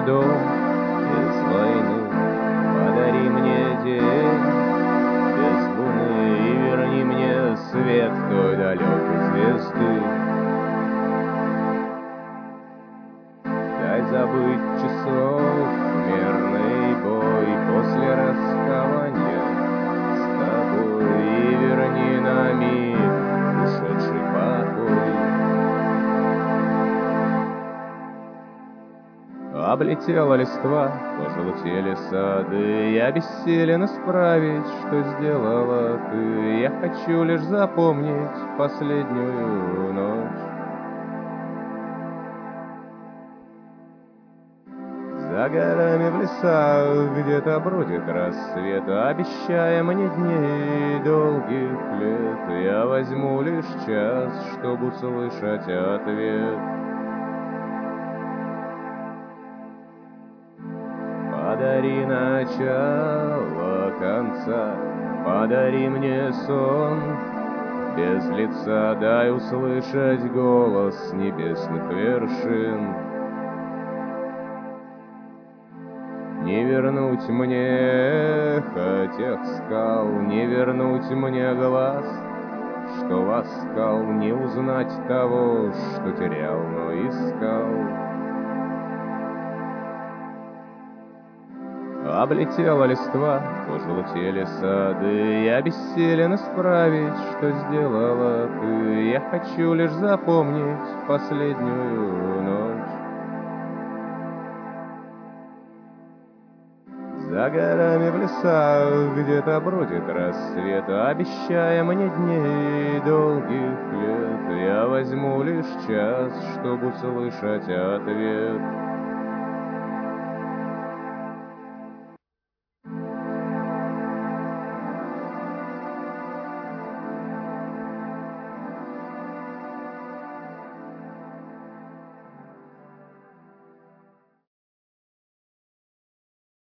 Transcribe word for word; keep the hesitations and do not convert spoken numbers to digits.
дом без войны. Подари мне день без луны и верни мне свет той далекой звезды. Дай забыть часов мерный бой после расставания с тобой и верни на миг ушедший покой. Облетела листва, пожелтели сады, я бессилен исправить, что сделала ты. Я хочу лишь запомнить последнюю ночь. За горами в лесах где-то бродит рассвет, обещая мне дней долгих лет. Я возьму лишь час, чтобы услышать ответ. Подари начало конца, подари мне сон без лица, дай услышать голос небесных вершин. Не вернуть мне эхо тех скал, не вернуть мне глаз, что ласкал, не узнать того, что терял, но искал. Облетела листва, пожелтели сады, я бессилен исправить, что сделала ты. Я хочу лишь запомнить последнюю ночь. За горами в лесах где-то бродит рассвет, обещая мне дней долгих лет. Я возьму лишь час, чтобы услышать ответ.